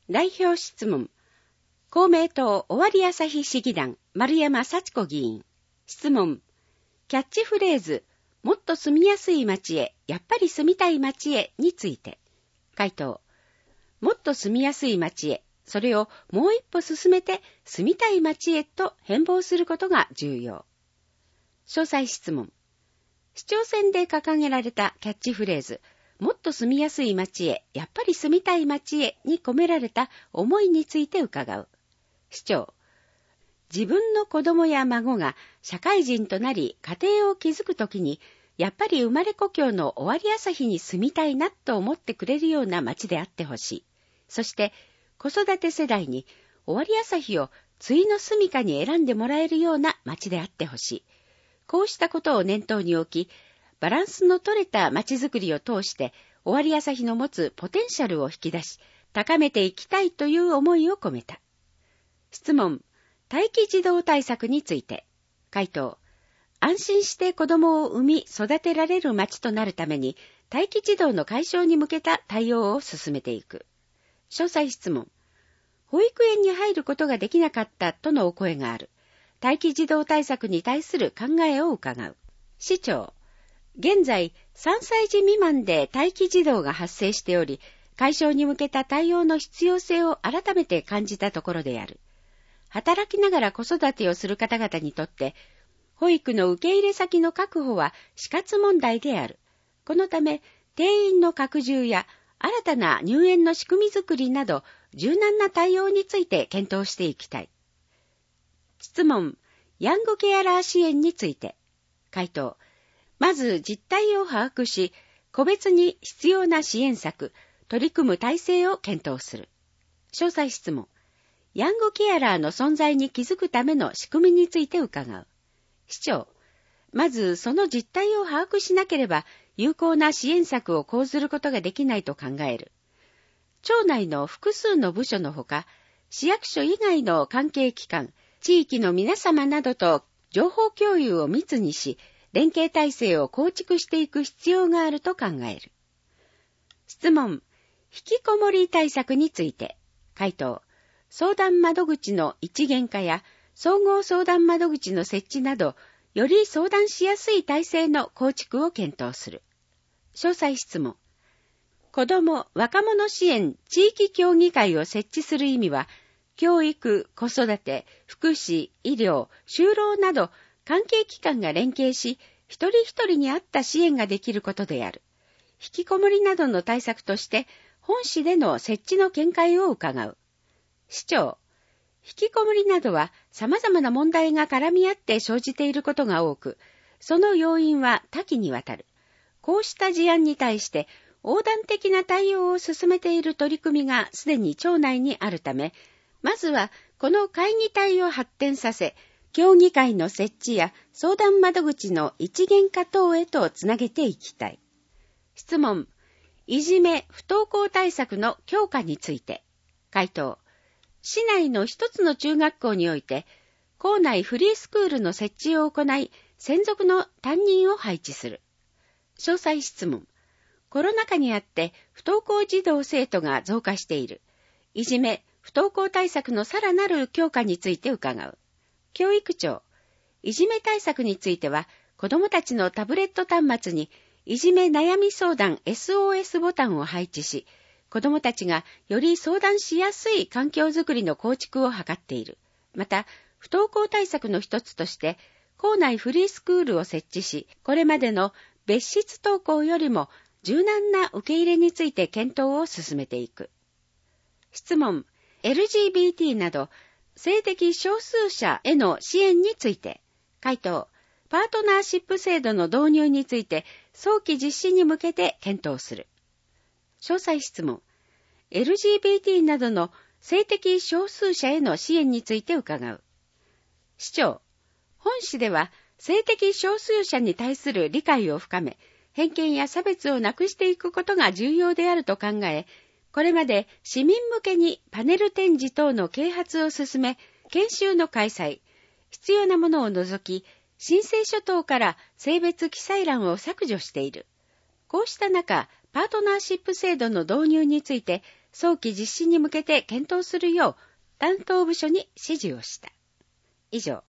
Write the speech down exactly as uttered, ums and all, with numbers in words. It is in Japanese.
代表質問。公明党尾張旭市議団丸山幸子議員。質問。キャッチフレーズ、もっと住みやすい街へ、やっぱり住みたい街へについて。回答。もっと住みやすい街へ、それをもう一歩進めて住みたい街へと変貌することが重要。詳細質問。市長選で掲げられたキャッチフレーズ、もっと住みやすい街へ、やっぱり住みたい街へに込められた思いについて伺う。市長。自分の子供や孫が社会人となり家庭を築くときに、やっぱり生まれ故郷の尾張旭に住みたいなと思ってくれるような街であってほしい。そして子育て世代に尾張旭を終の住処に選んでもらえるような街であってほしい。こうしたことを念頭に置き、バランスの取れた街づくりを通して尾張旭の持つポテンシャルを引き出し、高めていきたいという思いを込めた。質問。待機児童対策について。回答。安心して子供を産み育てられる街となるために、待機児童の解消に向けた対応を進めていく。詳細質問。保育園に入ることができなかったとのお声がある。待機児童対策に対する考えを伺う。市長。現在、さんさい児未満で待機児童が発生しており、解消に向けた対応の必要性を改めて感じたところである。働きながら子育てをする方々にとって、保育の受け入れ先の確保は死活問題である。このため、定員の拡充や新たな入園の仕組みづくりなど、柔軟な対応について検討していきたい。質問。ヤングケアラー支援について。回答。まず実態を把握し、個別に必要な支援策、取り組む体制を検討する。詳細質問。ヤングケアラーの存在に気づくための仕組みについて伺う。市長。まずその実態を把握しなければ、有効な支援策を講ずることができないと考える。町内の複数の部署のほか、市役所以外の関係機関、地域の皆様などと情報共有を密にし、連携体制を構築していく必要があると考える。質問。引きこもり対策について。回答。相談窓口の一元化や総合相談窓口の設置など、より相談しやすい体制の構築を検討する。詳細質問。子ども・若者支援地域協議会を設置する意味は、教育、子育て、福祉、医療、就労など関係機関が連携し、一人一人に合った支援ができることである。引きこもりなどの対策として、本市での設置の見解を伺う。市長。引きこもりなどは様々な問題が絡み合って生じていることが多く、その要因は多岐にわたる。こうした事案に対して横断的な対応を進めている取り組みがすでに町内にあるため、まずはこの会議体を発展させ、協議会の設置や相談窓口の一元化等へとつなげていきたい。質問。いじめ・不登校対策の強化について。回答。市内の一つの中学校において、校内フリースクールの設置を行い、専属の担任を配置する。詳細質問。コロナ禍にあって不登校児童生徒が増加している。いじめ、不登校対策のさらなる強化について伺う。教育長。いじめ対策については、子どもたちのタブレット端末に、いじめ悩み相談 エスオーエス ボタンを配置し、子どもたちがより相談しやすい環境づくりの構築を図っている。また、不登校対策の一つとして、校内フリースクールを設置し、これまでの別室登校よりも柔軟な受け入れについて検討を進めていく。質問。エルジービーティー など、性的少数者への支援について。回答。パートナーシップ制度の導入について、早期実施に向けて検討する。詳細質問。エルジービーティー などの性的少数者への支援について伺う。市長。本市では性的少数者に対する理解を深め、偏見や差別をなくしていくことが重要であると考え、これまで市民向けにパネル展示等の啓発を進め、研修の開催、必要なものを除き、申請書等から性別記載欄を削除している。こうした中、パートナーシップ制度の導入について早期実施に向けて検討するよう担当部署に指示をした。以上、